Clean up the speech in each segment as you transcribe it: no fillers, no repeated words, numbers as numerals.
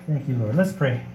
Thank you, Lord. Let's pray.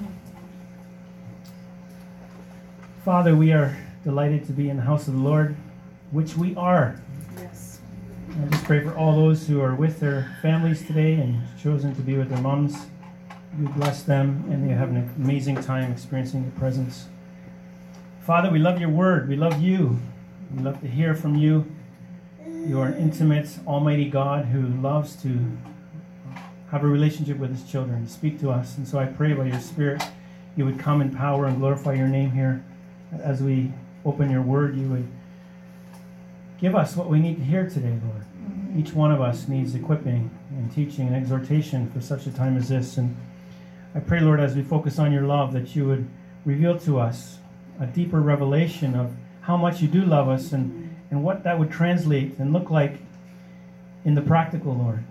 Father, we are delighted to be in the house of the Lord, which we are. Yes. I just pray for all those who are with their families today and chosen to be with their moms. You bless them and they have an amazing time experiencing your presence. Father, we love your word. We love you. We love to hear from you. You are an intimate, almighty God who loves to have a relationship with his children, to speak to us. And so I pray by your Spirit, you would come in power and glorify your name here. As we open your word, you would give us what we need to hear today, Lord. Each one of us needs equipping and teaching and exhortation for such a time as this. And I pray, Lord, as we focus on your love, that you would reveal to us a deeper revelation of how much you do love us and what that would translate and look like in the practical, Lord.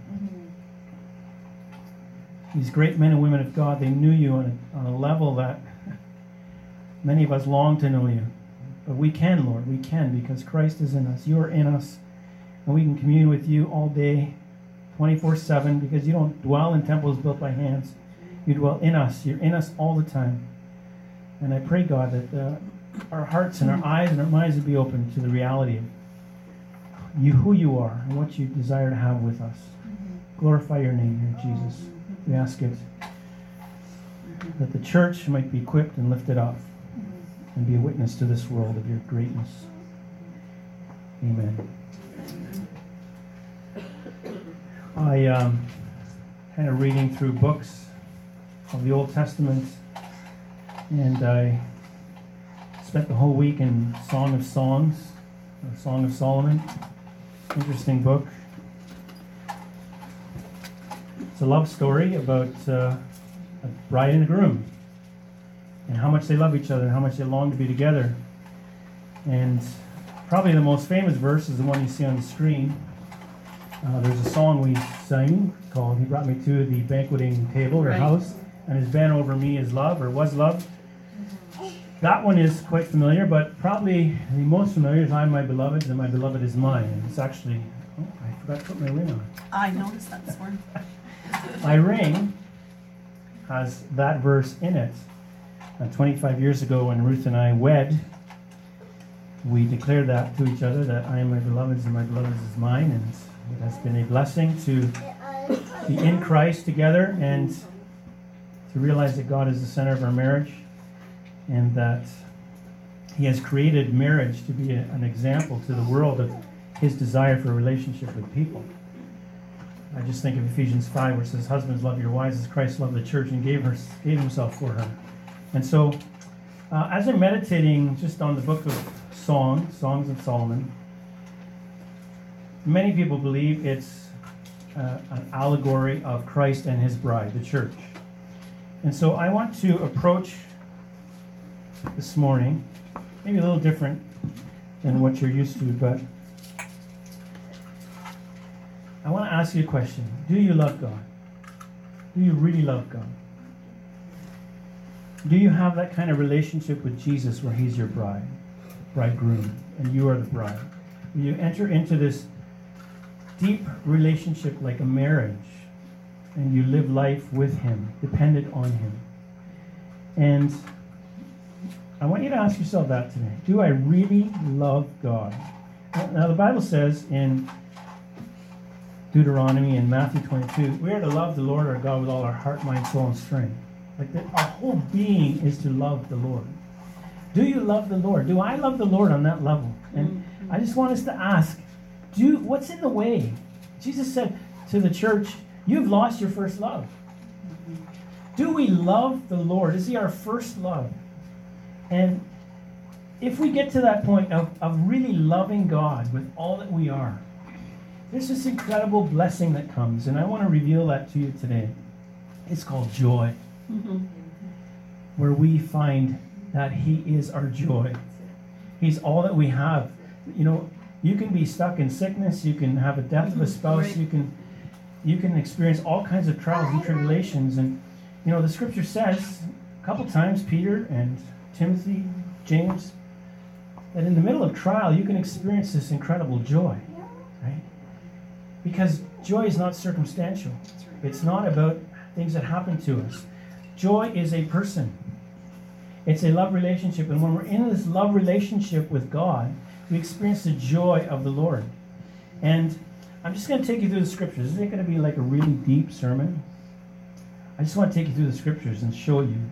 These great men and women of God, they knew you on a level that many of us long to know you. But we can, Lord, we can, because Christ is in us. You are in us. And we can commune with you all day, 24/7, because you don't dwell in temples built by hands. You dwell in us. You're in us all the time. And I pray, God, that our hearts and our eyes and our minds would be open to the reality of you, who you are, and what you desire to have with us. Glorify your name here, Jesus. We ask it that the church might be equipped and lifted up and be a witness to this world of your greatness. Amen. I kind of reading through books of the Old Testament, and I spent the whole week in Song of Songs, or Song of Solomon. Interesting book. It's a love story about a bride and a groom, and how much they love each other and how much they long to be together. And probably the most famous verse is the one you see on the screen. There's a song we sing called "He Brought Me to the Banqueting Table," or house, and His banner over me is love, or was love. That one is quite familiar, but probably the most familiar is "I'm my beloved, and my beloved is mine." And it's actually, I forgot to put my ring on. I noticed that this morning. My ring has that verse in it. 25 years ago, when Ruth and I wed, we declared that to each other, that I am my beloved's and my beloved is mine, and it has been a blessing to be in Christ together and to realize that God is the center of our marriage and that He has created marriage to be an example to the world of His desire for a relationship with people. I just think of Ephesians 5, where it says, "Husbands, love your wives as Christ loved the church and gave himself for her." And so, as I'm meditating just on the book of Songs of Solomon, many people believe it's an allegory of Christ and his bride, the church. And so I want to approach this morning, maybe a little different than what you're used to, but I want to ask you a question. Do you love God? Do you really love God? Do you have that kind of relationship with Jesus where he's your bridegroom, and you are the bride? Will you enter into this deep relationship like a marriage, and you live life with him, dependent on him? And I want you to ask yourself that today. Do I really love God? Now the Bible says in Deuteronomy and Matthew 22, we are to love the Lord our God with all our heart, mind, soul, and strength. Like that, our whole being is to love the Lord. Do you love the Lord? Do I love the Lord on that level? And I just want us to ask, what's in the way? Jesus said to the church, you've lost your first love. Do we love the Lord? Is he our first love? And if we get to that point of really loving God with all that we are, there's this incredible blessing that comes, and I want to reveal that to you today. It's called joy, where we find that he is our joy. He's all that we have. You know, you can be stuck in sickness, you can have a death of a spouse, you can experience all kinds of trials and tribulations. And, you know, the scripture says a couple times, Peter and Timothy, James, that in the middle of trial, you can experience this incredible joy, right? Because joy is not circumstantial. It's not about things that happen to us. Joy is a person. It's a love relationship. And when we're in this love relationship with God, we experience the joy of the Lord. And I'm just going to take you through the scriptures. This isn't going to be like a really deep sermon. I just want to take you through the scriptures and show you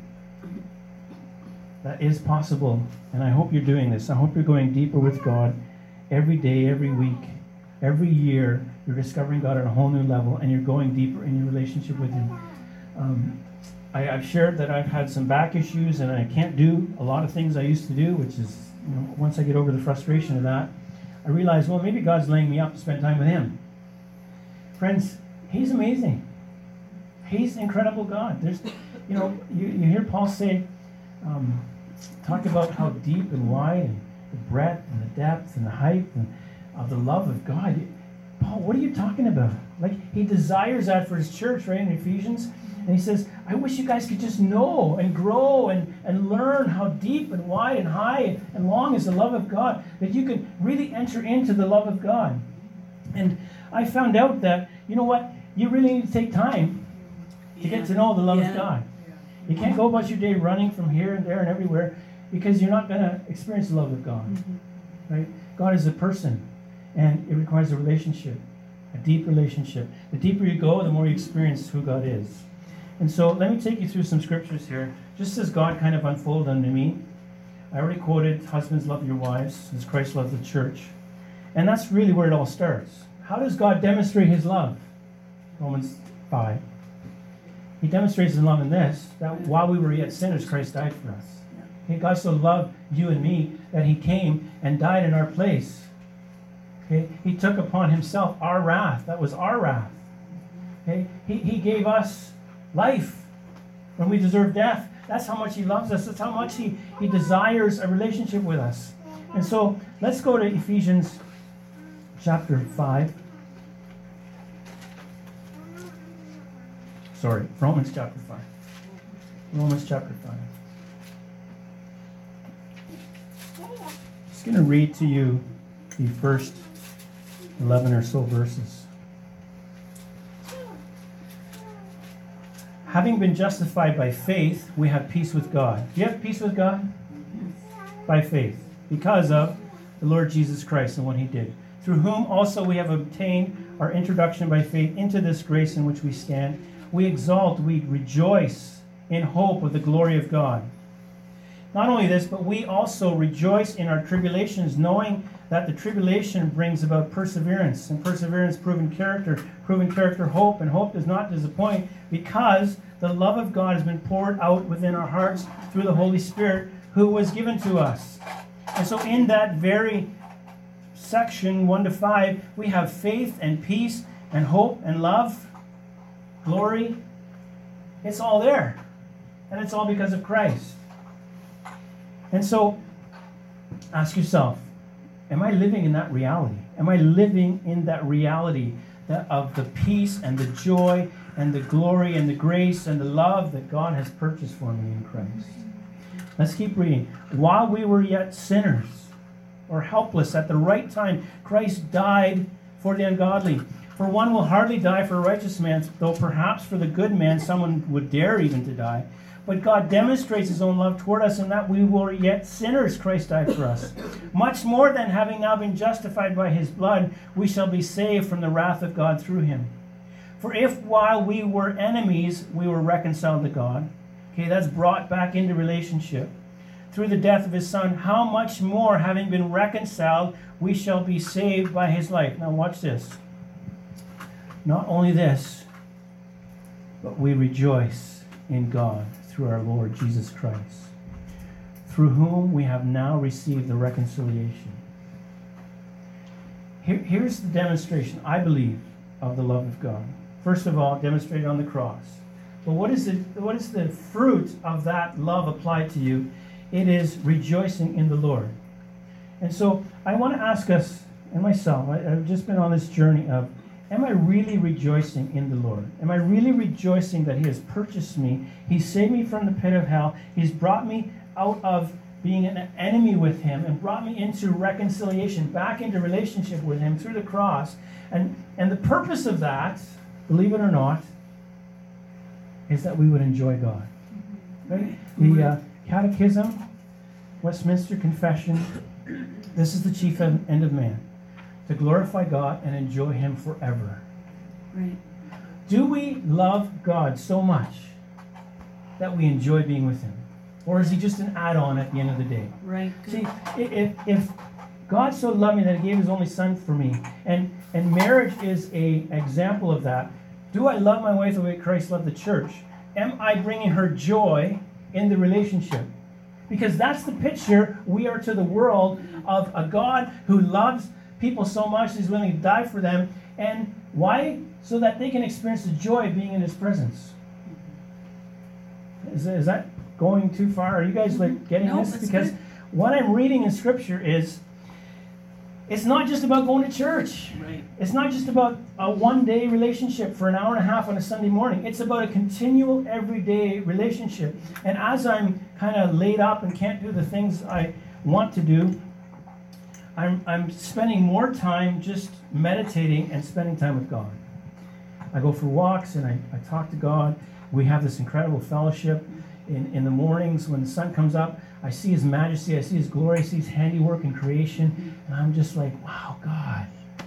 that is possible. And I hope you're doing this. I hope you're going deeper with God every day, every week, every year. You're discovering God at a whole new level, and you're going deeper in your relationship with Him. I've shared that I've had some back issues, and I can't do a lot of things I used to do, which is, once I get over the frustration of that, I realize, well, maybe God's laying me up to spend time with Him. Friends, He's amazing. He's an incredible God. There's, you hear Paul say, talk about how deep and wide and the breadth and the depth and the height and of the love of God. Paul, what are you talking about? Like, he desires that for his church, right, in Ephesians. And he says, I wish you guys could just know and grow and learn how deep and wide and high and long is the love of God, that you can really enter into the love of God. And I found out that, you know what, you really need to take time to get to know the love of God. You can't go about your day running from here and there and everywhere, because you're not going to experience the love of God. Right? God is a person, and it requires a relationship, a deep relationship. The deeper you go, the more you experience who God is. And so let me take you through some scriptures here, just as God kind of unfolded unto me. I already quoted, husbands, love your wives as Christ loved the church. And that's really where it all starts. How does God demonstrate His love? Romans 5. He demonstrates His love in this, that while we were yet sinners, Christ died for us. Okay, God so loved you and me that He came and died in our place. Okay, He took upon Himself our wrath. That was our wrath. Okay, He gave us life when we deserve death. That's how much He loves us. That's how much He desires a relationship with us. And so let's go to Ephesians chapter 5. Romans chapter 5. Romans chapter 5. Just going to read to you the first 11 or so verses. Having been justified by faith, we have peace with God. Do you have peace with God? By faith, because of the Lord Jesus Christ and what He did, through whom also we have obtained our introduction by faith into this grace in which we stand. We exalt, we rejoice in hope of the glory of God. Not only this, but we also rejoice in our tribulations, knowing that the tribulation brings about perseverance, and perseverance, proven character, hope, and hope does not disappoint, because the love of God has been poured out within our hearts through the Holy Spirit who was given to us. And so in that very section 1 to 5, we have faith and peace and hope and love, glory. It's all there. And it's all because of Christ. And so, ask yourself, am I living in that reality? Am I living in that reality of the peace and the joy and the glory and the grace and the love that God has purchased for me in Christ? Let's keep reading. While we were yet sinners or helpless, at the right time, Christ died for the ungodly. For one will hardly die for a righteous man, though perhaps for the good man someone would dare even to die. But God demonstrates His own love toward us in that we were yet sinners, Christ died for us. Much more than having now been justified by His blood, we shall be saved from the wrath of God through Him. For if while we were enemies, we were reconciled to God, okay, that's brought back into relationship, through the death of His Son, how much more, having been reconciled, we shall be saved by His life. Now watch this. Not only this, but we rejoice in God through our Lord Jesus Christ, through whom we have now received the reconciliation. Here's the demonstration, I believe, of the love of God. First of all, demonstrated on the cross. But what is the fruit of that love applied to you? It is rejoicing in the Lord. And so I want to ask us, and myself, I've just been on this journey of, am I really rejoicing in the Lord? Am I really rejoicing that He has purchased me? He saved me from the pit of hell. He's brought me out of being an enemy with Him and brought me into reconciliation, back into relationship with Him through the cross. And the purpose of that, believe it or not, is that we would enjoy God. Right? The Catechism, Westminster Confession, this is the chief end of man, to glorify God and enjoy Him forever. Right. Do we love God so much that we enjoy being with Him? Or is He just an add-on at the end of the day? Right. See, if God so loved me that He gave His only Son for me, and marriage is an example of that, do I love my wife the way Christ loved the church? Am I bringing her joy in the relationship? Because that's the picture we are to the world of a God who loves people so much He's willing to die for them. And why? So that they can experience the joy of being in His presence. Is that going too far? Are you guys getting No, this? that's Because good. what I'm reading in Scripture is, it's not just about going to church. Right. It's not just about a one-day relationship for an hour and a half on a Sunday morning. It's about a continual, everyday relationship. And as I'm kind of laid up and can't do the things I want to do, I'm spending more time just meditating and spending time with God. I go for walks and I talk to God. We have this incredible fellowship. In the mornings when the sun comes up, I see His majesty, I see His glory, I see His handiwork in creation, and I'm just like, wow, God,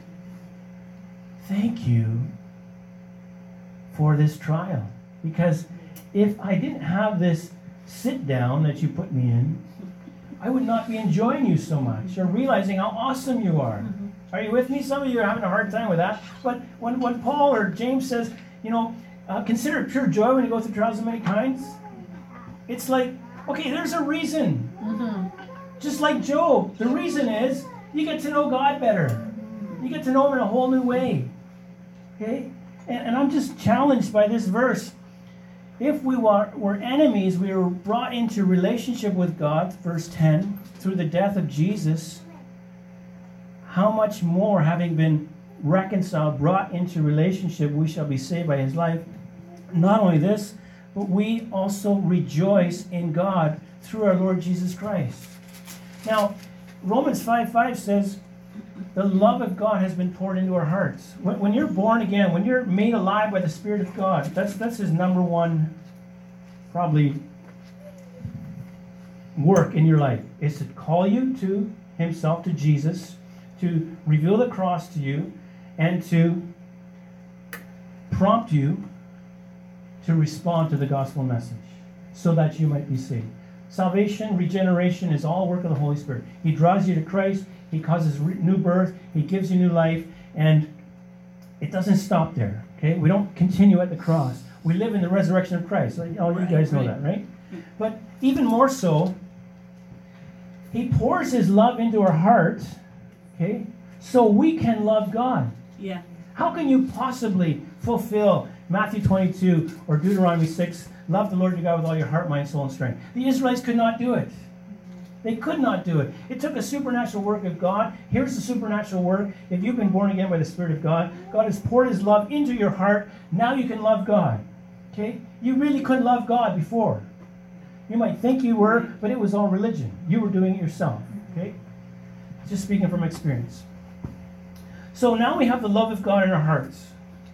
thank you for this trial. Because if I didn't have this sit down that you put me in, I would not be enjoying you so much or realizing how awesome you are. Are you with me? Some of you are having a hard time with that. But when Paul or James says, consider it pure joy when you go through trials of many kinds, it's like, okay, there's a reason. Just like Job, the reason is you get to know God better. You get to know Him in a whole new way. Okay? And I'm just challenged by this verse. If we were enemies, we were brought into relationship with God, verse 10, through the death of Jesus, how much more, having been reconciled, brought into relationship, we shall be saved by His life. Not only this, but we also rejoice in God through our Lord Jesus Christ. Now, Romans 5:5 says, the love of God has been poured into our hearts. When you're born again, when you're made alive by the Spirit of God, that's His number one, probably, work in your life, is to call you to Himself, to Jesus, to reveal the cross to you, and to prompt you to respond to the gospel message so that you might be saved. Salvation, regeneration is all work of the Holy Spirit. He draws you to Christ. He causes new birth. He gives you new life. And it doesn't stop there. Okay? We don't continue at the cross. We live in the resurrection of Christ. All you guys know that, right? But even more so, He pours His love into our heart, okay, so we can love God. Yeah. How can you possibly fulfill Matthew 22 or Deuteronomy 6, love the Lord your God with all your heart, mind, soul, and strength? The Israelites could not do it. They could not do it. It took a supernatural work of God. Here's the supernatural work. If you've been born again by the Spirit of God, God has poured His love into your heart. Now you can love God. Okay? You really couldn't love God before. You might think you were, but it was all religion. You were doing it yourself. Okay? Just speaking from experience. So now we have the love of God in our hearts.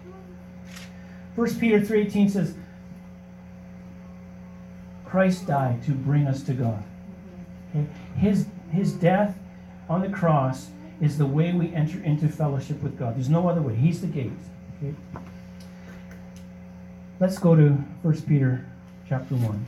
1 Peter 3:18 says, Christ died to bring us to God. Okay? His death on the cross is the way we enter into fellowship with God. There's no other way. He's the gate. Okay? Let's go to 1 Peter chapter 1.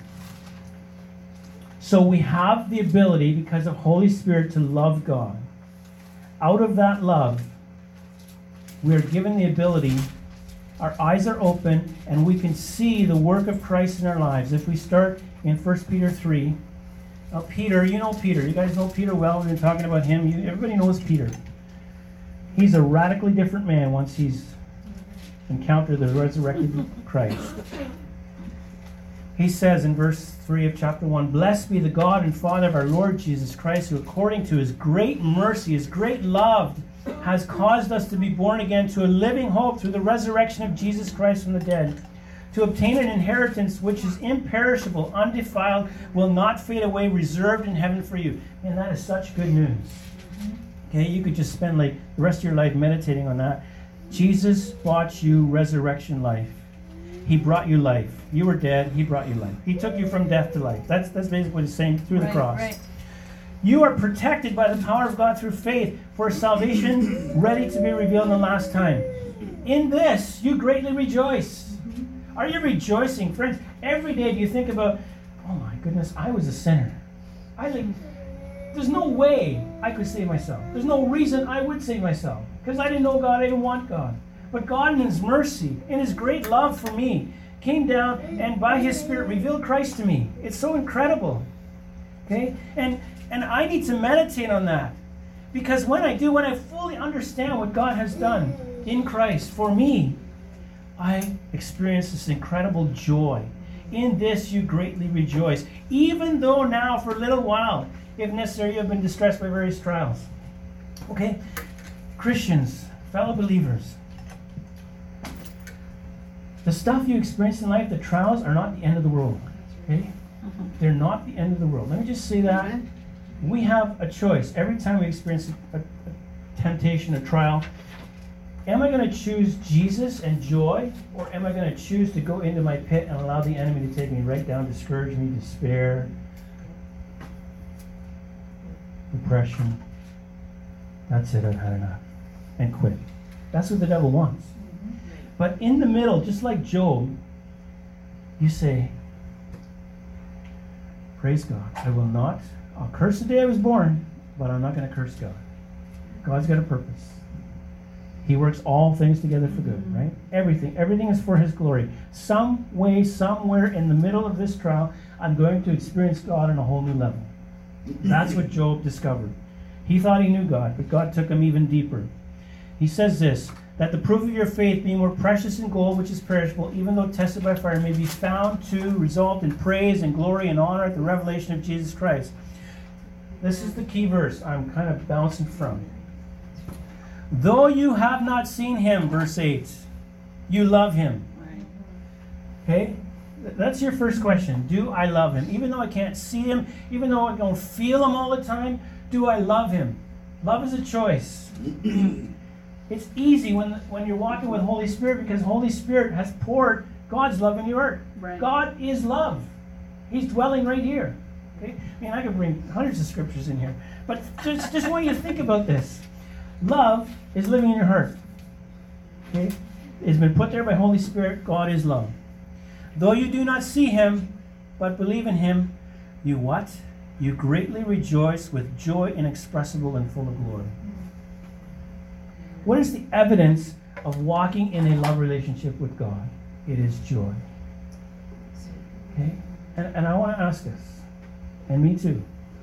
So we have the ability, because of Holy Spirit, to love God. Out of that love, we are given the ability, our eyes are open, and we can see the work of Christ in our lives. If we start in 1 Peter 3, now Peter, you know Peter. You guys know Peter well. We've been talking about him. Everybody knows Peter. He's a radically different man once he's encountered the resurrected Christ. He says in verse 3 of chapter 1, Blessed be the God and Father of our Lord Jesus Christ, who according to His great mercy, His great love, has caused us to be born again to a living hope through the resurrection of Jesus Christ from the dead, to obtain an inheritance which is imperishable, undefiled, will not fade away, reserved in heaven for you. And that is such good news. Okay, you could just spend the rest of your life meditating on that. Jesus bought you resurrection life. He brought you life. You were dead. He brought you life. He took you from death to life. That's basically what he's saying through the cross. Right. You are protected by the power of God through faith for salvation ready to be revealed in the last time. In this, you greatly rejoice. Are you rejoicing? Friends, every day do you think about, oh my goodness, I was a sinner. There's no way I could save myself. There's no reason I would save myself. Because I didn't know God, I didn't want God. But God in His mercy, in His great love for me, came down and by His Spirit revealed Christ to me. It's so incredible. Okay? And I need to meditate on that. Because when I fully understand what God has done in Christ for me, I experience this incredible joy. In this you greatly rejoice, even though now for a little while, if necessary, you have been distressed by various trials. Okay? Christians, fellow believers, the stuff you experience in life, the trials are not the end of the world. Okay? They're not the end of the world. Let me just say that. We have a choice. Every time we experience a temptation, a trial, am I going to choose Jesus and joy, or am I going to choose to go into my pit and allow the enemy to take me right down, discourage me, despair, depression? That's it, I've had enough. And quit. That's what the devil wants. But in the middle, just like Job, you say, praise God. I'll curse the day I was born, but I'm not going to curse God. God's got a purpose. He works all things together for good, right? Everything is for His glory. Some way, somewhere in the middle of this trial, I'm going to experience God on a whole new level. That's what Job discovered. He thought he knew God, but God took him even deeper. He says this, that the proof of your faith, being more precious than gold, which is perishable, even though tested by fire, may be found to result in praise and glory and honor at the revelation of Jesus Christ. This is the key verse I'm kind of bouncing from. Though you have not seen Him, verse 8, you love Him. Okay? That's your first question. Do I love Him? Even though I can't see Him, even though I don't feel Him all the time, do I love Him? Love is a choice. It's easy when you're walking with Holy Spirit, because Holy Spirit has poured God's love in your heart. Right. God is love. He's dwelling right here. Okay? I mean, I could bring hundreds of scriptures in here. But just want you to think about this. Love is living in your heart. Okay? It's been put there by Holy Spirit. God is love. Though you do not see Him, but believe in Him, you what? You greatly rejoice with joy inexpressible and full of glory. What is the evidence of walking in a love relationship with God? It is joy. Okay? And I want to ask us, and me too,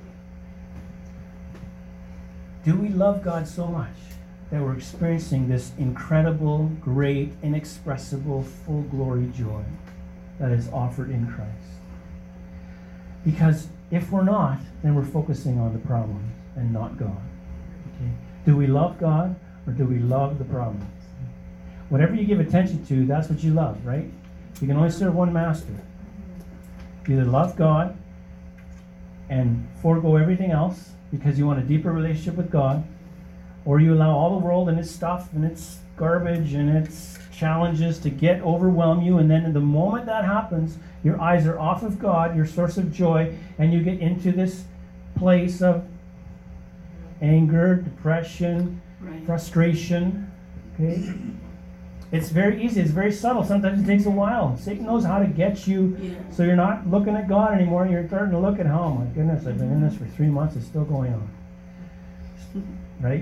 do we love God so much that we're experiencing this incredible, great, inexpressible, full glory joy that is offered in Christ? Because if we're not, then we're focusing on the problems and not God. Okay? Do we love God, or do we love the problems? Whatever you give attention to, that's what you love, right? You can only serve one master. You either love God and forego everything else because you want a deeper relationship with God, or you allow all the world and its stuff and its garbage and its challenges to overwhelm you, and then the moment that happens, your eyes are off of God, your source of joy, and you get into this place of anger, depression, frustration. Okay? It's very easy. It's very subtle. Sometimes it takes a while. Satan knows how to get you so you're not looking at God anymore. You're starting to look at, oh my goodness, I've been in this for 3 months. It's still going on. Right?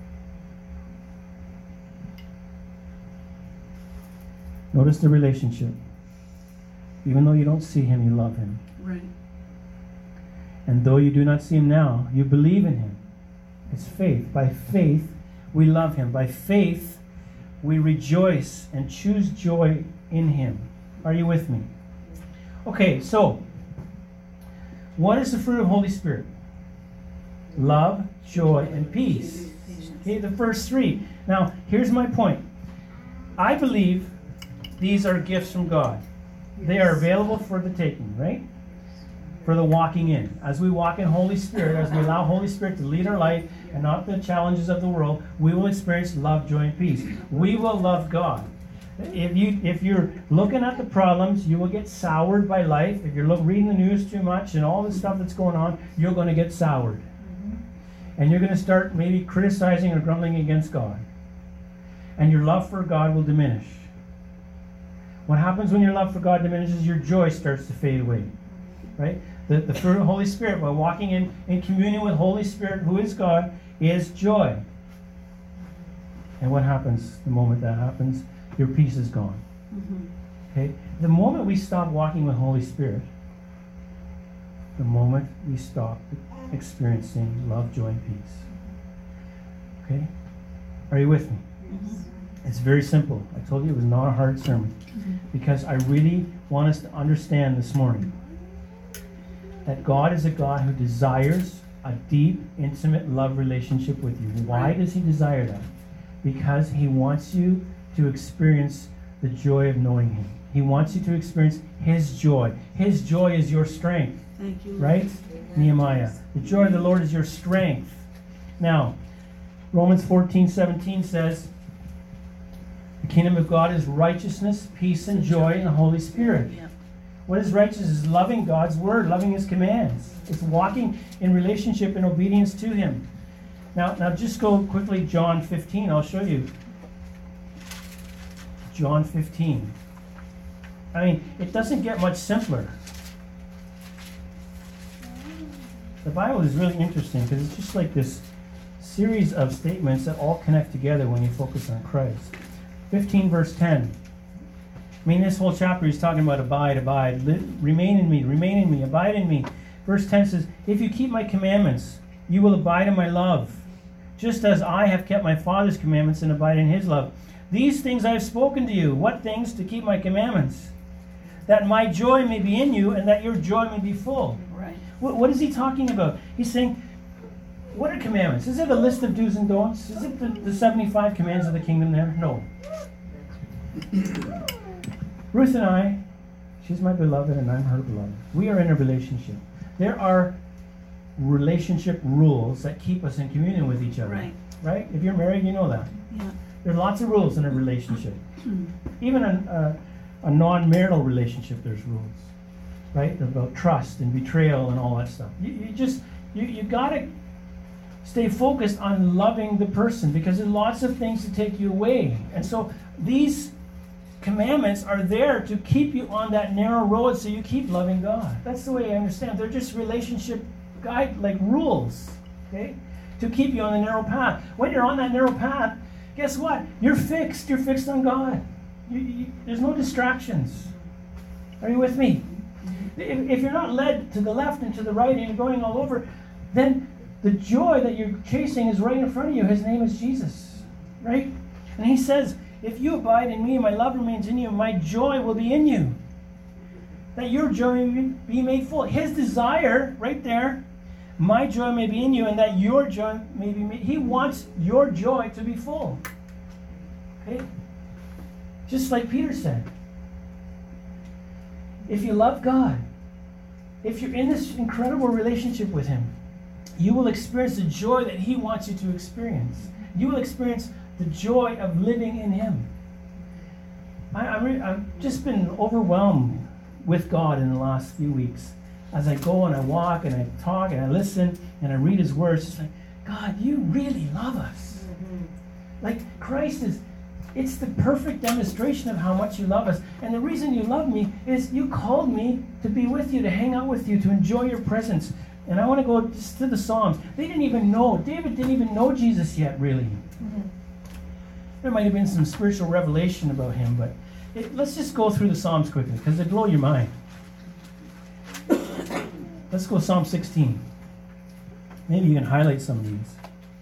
Notice the relationship. Even though you don't see Him, you love Him. Right. And though you do not see Him now, you believe in Him. It's faith. By faith, we love Him. By faith, we rejoice and choose joy in Him. Are you with me? Okay, so what is the fruit of Holy Spirit? Love, joy, and peace. Okay, the first three. Now, here's my point. I believe these are gifts from God. They are available for the taking, right? For the walking in. As we walk in Holy Spirit, as we allow Holy Spirit to lead our life and not the challenges of the world, we will experience love, joy, and peace. We will love God. If you're looking at the problems, you will get soured by life. If you're reading the news too much and all the stuff that's going on, you're going to get soured. And you're going to start maybe criticizing or grumbling against God. And your love for God will diminish. What happens when your love for God diminishes? Your joy starts to fade away. Right? The fruit of the Holy Spirit, while walking in communion with Holy Spirit, who is God, is joy. And what happens the moment that happens? Your peace is gone. Okay? The moment we stop walking with Holy Spirit, the moment we stop experiencing love, joy, and peace. Okay? Are you with me? It's very simple. I told you it was not a hard sermon. Because I really want us to understand this morning that God is a God who desires a deep, intimate love relationship with you. Why does he desire that? Because he wants you to experience the joy of knowing him. He wants you to experience his joy. His joy is your strength. Thank you. Right? Nehemiah. The joy of the Lord is your strength. Now, Romans 14:17 says, the kingdom of God is righteousness, peace, and joy in the Holy Spirit. Yeah. What is righteousness? Is loving God's word, loving his commands. It's walking in relationship and obedience to him. Now just go quickly, John 15. I'll show you. John 15. I mean, it doesn't get much simpler. The Bible is really interesting because it's just like this series of statements that all connect together when you focus on Christ. 15 verse 10. I mean, this whole chapter is talking about abide, remain in me, abide in me. Verse 10 says, if you keep my commandments, you will abide in my love, just as I have kept my Father's commandments and abide in his love. These things I have spoken to you. What things? To keep my commandments, that my joy may be in you and that your joy may be full. Right. What is he talking about? He's saying, what are commandments? Is it a list of do's and don'ts? Is it the 75 commands of the kingdom there? No. Ruth and I, she's my beloved and I'm her beloved. We are in a relationship. There are relationship rules that keep us in communion with each other. Right. Right? If you're married, you know that. Yeah. There are lots of rules in a relationship. Even a non-marital relationship, there's rules. Right? About trust and betrayal and all that stuff. You got to stay focused on loving the person because there's lots of things to take you away. And so these commandments are there to keep you on that narrow road so you keep loving God. That's the way I understand. They're just relationship guide, like rules, okay? To keep you on the narrow path. When you're on that narrow path, guess what? You're fixed. You're fixed on God. There's no distractions. Are you with me? If you're not led to the left and to the right and you're going all over, then the joy that you're chasing is right in front of you. His name is Jesus, right? And he says, if you abide in me and my love remains in you, my joy will be in you. That your joy may be made full. His desire, right there, my joy may be in you and that your joy may be made. He wants your joy to be full. Okay? Just like Peter said. If you love God, if you're in this incredible relationship with him, you will experience the joy that he wants you to experience. You will experience the joy of living in him. I've just been overwhelmed with God in the last few weeks. As I go and I walk and I talk and I listen and I read his words, it's like, God, you really love us. Like Christ it's the perfect demonstration of how much you love us. And the reason you love me is you called me to be with you, to hang out with you, to enjoy your presence. And I want to go just to the Psalms. They didn't even know. David didn't even know Jesus yet, really. There might have been some spiritual revelation about him, but let's just go through the Psalms quickly, because they blow your mind. Let's go Psalm 16. Maybe you can highlight some of these.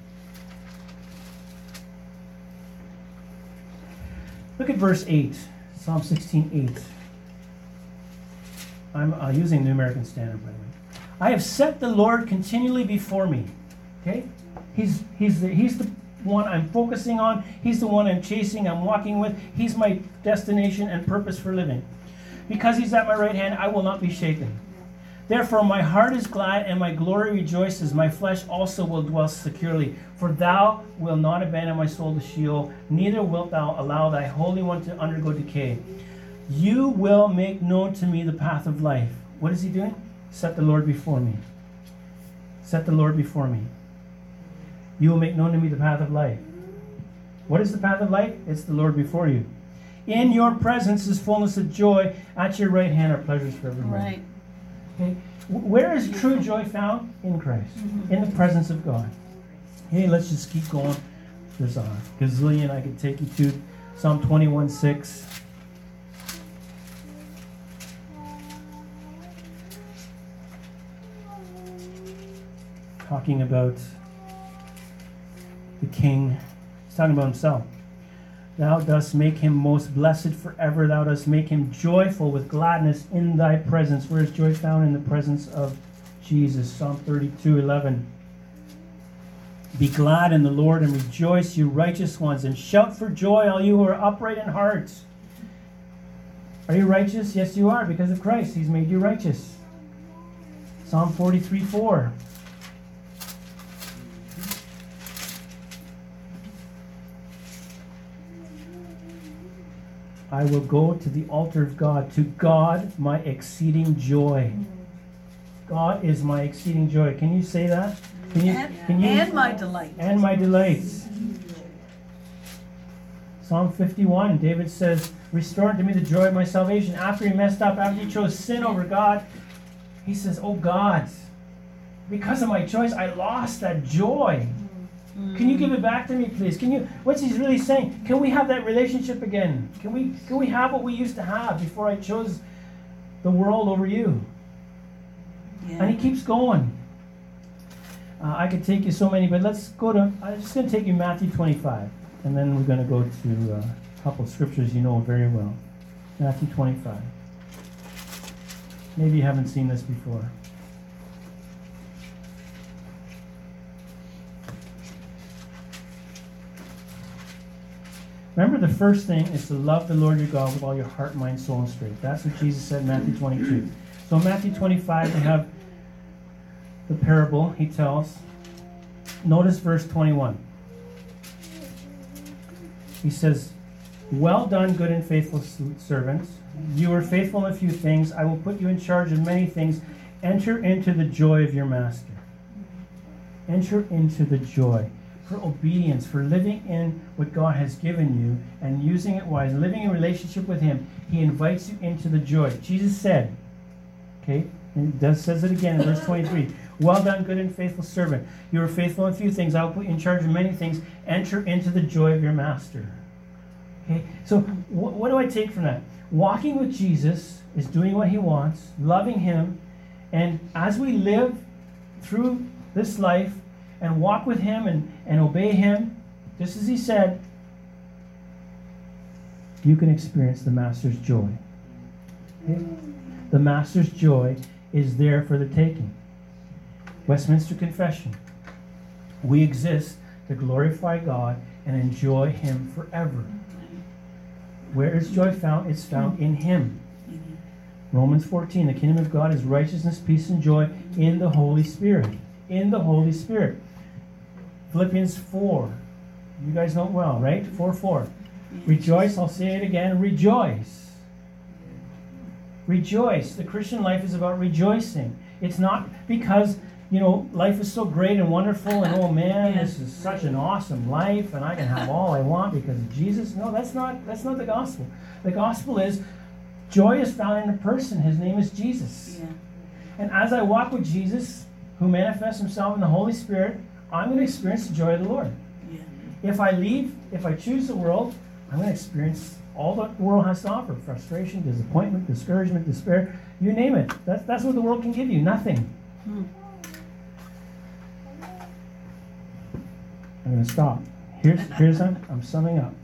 Look at verse 8. Psalm 16:8. I'm using the New American Standard, by the way. I have set the Lord continually before me. Okay? He's the one I'm focusing on. He's the one I'm chasing, I'm walking with. He's my destination and purpose for living. Because he's at my right hand, I will not be shaken. Therefore my heart is glad and my glory rejoices. My flesh also will dwell securely. For thou wilt not abandon my soul to Sheol, neither wilt thou allow thy Holy One to undergo decay. You will make known to me the path of life. What is he doing? Set the Lord before me. Set the Lord before me. You will make known to me the path of life. What is the path of life? It's the Lord before you. In your presence is fullness of joy. At your right hand are pleasures forevermore. Right. Okay. Where is true joy found? In Christ. In the presence of God. Hey, let's just keep going. There's a gazillion I could take you to. Psalm 21:6. Talking about the king. He's talking about himself. Thou dost make him most blessed forever. Thou dost make him joyful with gladness in thy presence. Where is joy found? In the presence of Jesus. Psalm 32:11. Be glad in the Lord and rejoice, you righteous ones, and shout for joy, all you who are upright in heart. Are you righteous? Yes, you are. Because of Christ, he's made you righteous. Psalm 43:4. I will go to the altar of God, to God my exceeding joy. God is my exceeding joy. Can you say that? And my delight. And my delights. Psalm 51, David says, restore unto me the joy of my salvation. After he messed up, after he chose sin over God, he says, oh God, because of my choice, I lost that joy. Can you give it back to me, please? What's he really saying? Can we have that relationship again? Can we have what we used to have before I chose the world over you? Yeah. And he keeps going. I could take you so many, but I'm just going to take you Matthew 25. And then we're going to go to a couple of scriptures you know very well. Matthew 25. Maybe you haven't seen this before. Remember, the first thing is to love the Lord your God with all your heart, mind, soul, and strength. That's what Jesus said in Matthew 22. So in Matthew 25, we have the parable he tells. Notice verse 21. He says, well done, good and faithful servants. You are faithful in a few things. I will put you in charge of many things. Enter into the joy of your master. Enter into the joy. For obedience, for living in what God has given you and using it wise, living in relationship with him, he invites you into the joy. Jesus said, okay, and it says it again in verse 23, well done, good and faithful servant. You are faithful in a few things. I will put you in charge of many things. Enter into the joy of your master. Okay, so what do I take from that? Walking with Jesus is doing what he wants, loving him, and as we live through this life, and walk with him and obey him, just as he said, you can experience the Master's joy. Okay? The Master's joy is there for the taking. Westminster Confession. We exist to glorify God and enjoy him forever. Where is joy found? It's found in him. Romans 14, the kingdom of God is righteousness, peace, and joy in the Holy Spirit. In the Holy Spirit. Philippians 4. You guys know it well, right? 4:4. Rejoice, I'll say it again, rejoice. Rejoice. The Christian life is about rejoicing. It's not because, life is so great and wonderful and, oh man, this is such an awesome life and I can have all I want because of Jesus. No, that's not the gospel. The gospel is joy is found in a person. His name is Jesus. Yeah. And as I walk with Jesus, who manifests himself in the Holy Spirit, I'm going to experience the joy of the Lord. Yeah. If I choose the world, I'm going to experience all that the world has to offer. Frustration, disappointment, discouragement, despair, you name it. That's what the world can give you, nothing. I'm going to stop. I'm summing up.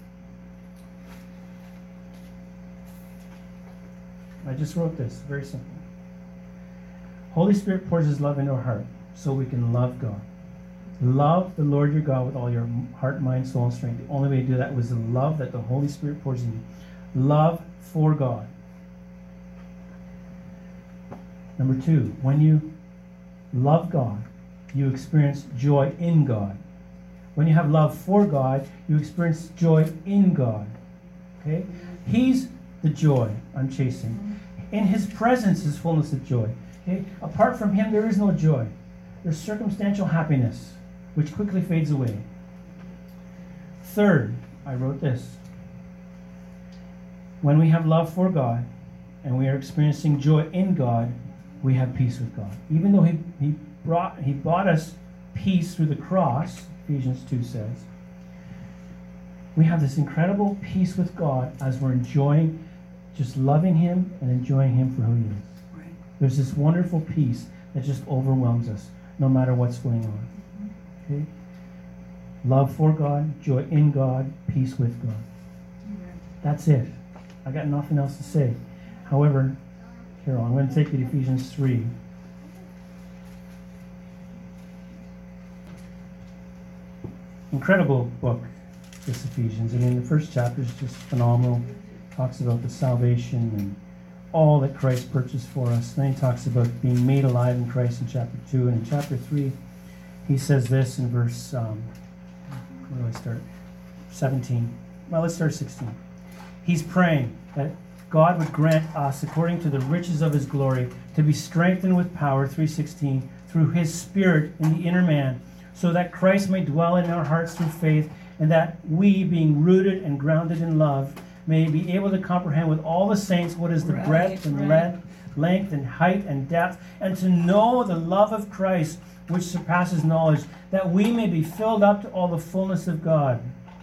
I just wrote this, very simple. Holy Spirit pours his love into our heart so we can love God. Love the Lord your God with all your heart, mind, soul, and strength. The only way to do that was the love that the Holy Spirit pours in you. Love for God. Number 2, when you love God, you experience joy in God. When you have love for God, you experience joy in God. Okay? He's the joy I'm chasing. In His presence is fullness of joy. Okay? Apart from Him, there is no joy. There's circumstantial happiness, which quickly fades away. Third, I wrote this. When we have love for God and we are experiencing joy in God, we have peace with God. Even though He bought us peace through the cross, Ephesians 2 says, we have this incredible peace with God as we're enjoying, just loving Him and enjoying Him for who He is. Right. There's this wonderful peace that just overwhelms us, no matter what's going on. Okay? Love for God, joy in God, peace with God. That's it. I got nothing else to say. However, Carol, I'm going to take you to Ephesians 3. Incredible book, this Ephesians. I mean, the first chapter is just phenomenal. Talks about the salvation and all that Christ purchased for us. Then he talks about being made alive in Christ in chapter 2. And in chapter 3, he says this in verse, where do I start? 17. Well, let's start 16. He's praying that God would grant us, according to the riches of His glory, to be strengthened with power, 3:16, through His Spirit in the inner man, so that Christ may dwell in our hearts through faith, and that we, being rooted and grounded in love, may be able to comprehend with all the saints what is the breadth and length and height and depth, and to know the love of Christ, which surpasses knowledge, that we may be filled up to all the fullness of God.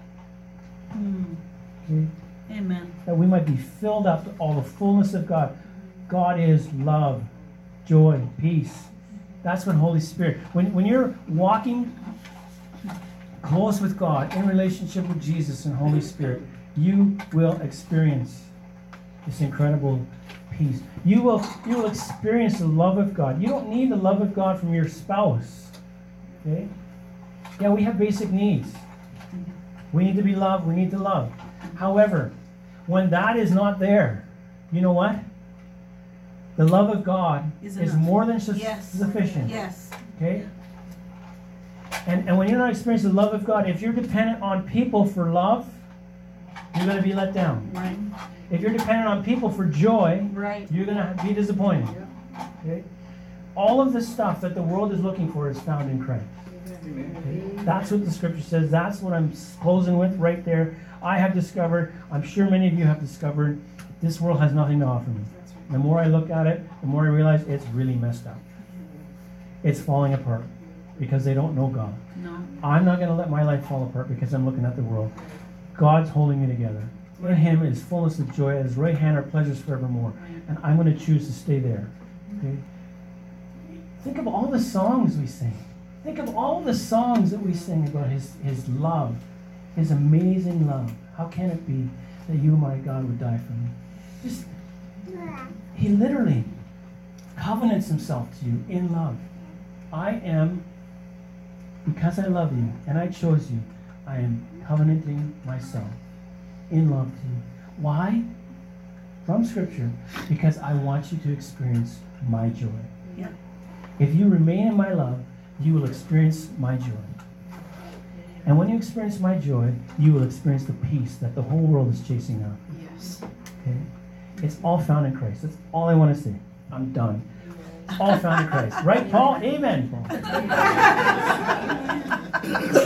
Okay? Amen. That we might be filled up to all the fullness of God. God is love, joy, peace. That's what Holy Spirit. When you're walking close with God, in relationship with Jesus and Holy Spirit, you will experience this incredible peace. You will experience the love of God. You don't need the love of God from your spouse. Okay? Yeah, we have basic needs. We need to be loved. We need to love. However, when that is not there, you know what? The love of God is more than sufficient. Yes. Okay? And when you're not experiencing the love of God, if you're dependent on people for love, you're going to be let down. Right. If you're dependent on people for joy, right, you're going to be disappointed. Okay? All of the stuff that the world is looking for is found in Christ. Okay? That's what the scripture says. That's what I'm closing with right there. I have discovered, I'm sure many of you have discovered, this world has nothing to offer me. The more I look at it, the more I realize it's really messed up. It's falling apart because they don't know God. No. I'm not going to let my life fall apart because I'm looking at the world. God's holding me together. In Him is fullness of joy. At His right hand are pleasures forevermore. And I'm going to choose to stay there. Okay? Think of all the songs we sing. Think of all the songs that we sing about His love, His amazing love. How can it be that you, my God, would die for me? Just, He literally covenants Himself to you in love. I am, because I love you and I chose you, I am covenanting myself in love to you. Why? From Scripture. Because I want you to experience my joy. Yeah. If you remain in my love, you will experience my joy. And when you experience my joy, you will experience the peace that the whole world is chasing after. Yes. Okay? It's all found in Christ. That's all I want to say. I'm done. It's all found in Christ. Right, Paul? Amen, Paul.